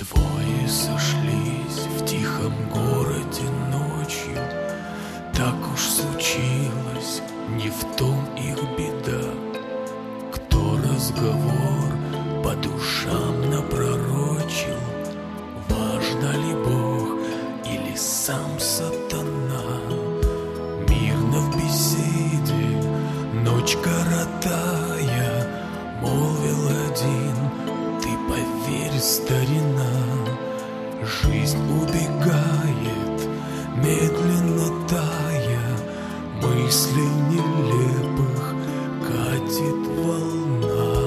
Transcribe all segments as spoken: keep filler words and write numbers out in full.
Двое сошлись в тихом городе ночью. Так уж случилось, не в том их беда. Кто разговор по душам напророчил? Важно ли Бог или сам сатана? Мирно в беседе, ночь коротая, молвил один: ты поверь, старина, жизнь убегает, медленно тая, мыслей нелепых катит волна.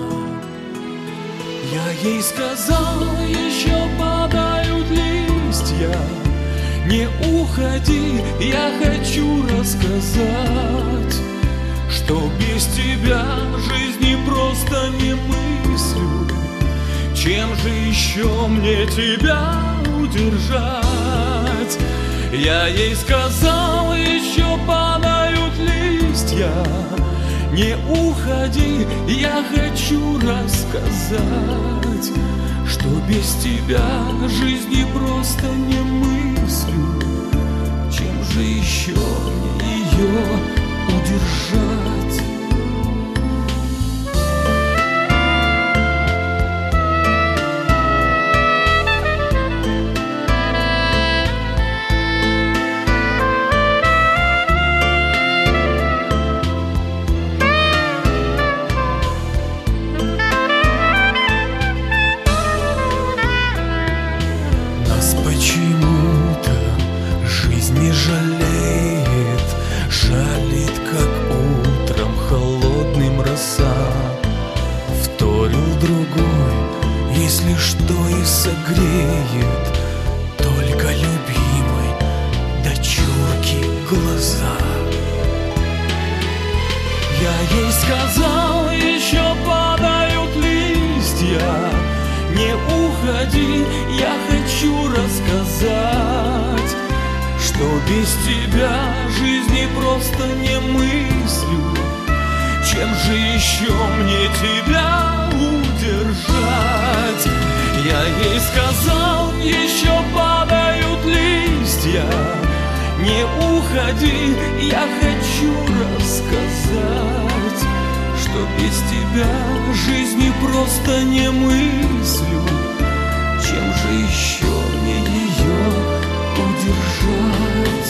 Я ей сказал, еще падают листья, не уходи, я хочу рассказать, что без тебя жизни просто не мыслю. Чем же еще мне тебя удержать? Я ей сказал, еще падают листья, не уходи, я хочу рассказать, что без тебя жизни просто не мыслю. Чем же еще мне ее удержать? Почему-то жизнь не жалеет, жалит, как утром холодным роса. Вторил другой, если что и согреет, только любимой дочурки глаза. Я ей сказал, еще падают листья, не уходи, я хочу рассказать, что без тебя жизни просто не мыслю. Чем же еще мне тебя удержать? Я ей сказал, еще падают листья, не уходи, я хочу рассказать, что без тебя жизни просто не мыслю. Чем же еще мне ее удержать?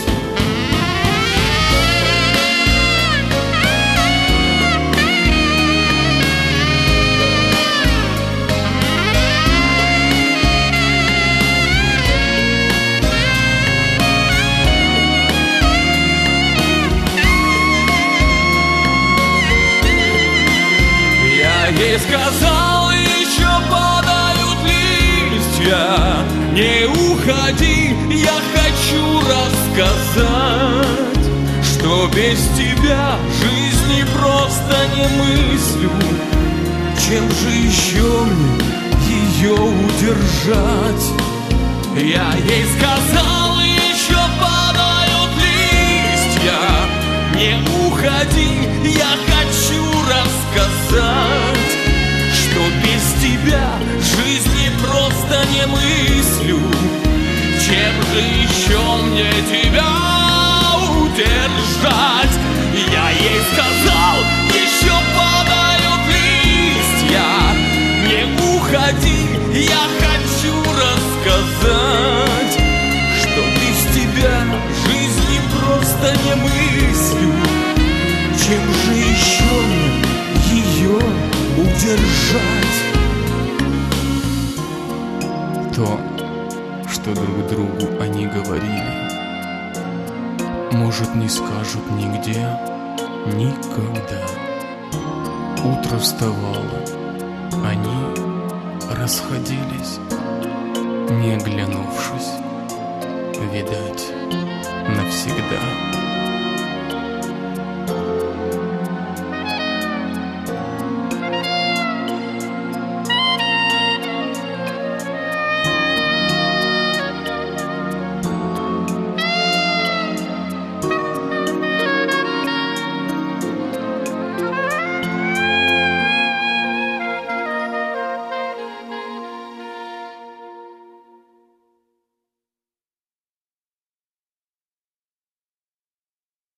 Ей сказал, еще падают листья, не уходи, я хочу рассказать, что без тебя жизни просто не мыслю. Чем же еще мне ее удержать? Я ей сказал, еще падают листья, не уходи, я хочу рассказать, что без тебя жизни просто не мыслю. Чем же еще мне тебя удержать? Я ей сказал, еще падают листья, не уходи, я хочу рассказать, что без тебя жизни просто не мыслю. Чем же еще мне ее удержать? То, что друг другу они говорили, может, не скажут нигде, никогда. Утро вставало, они расходились, не оглянувшись, видать, навсегда.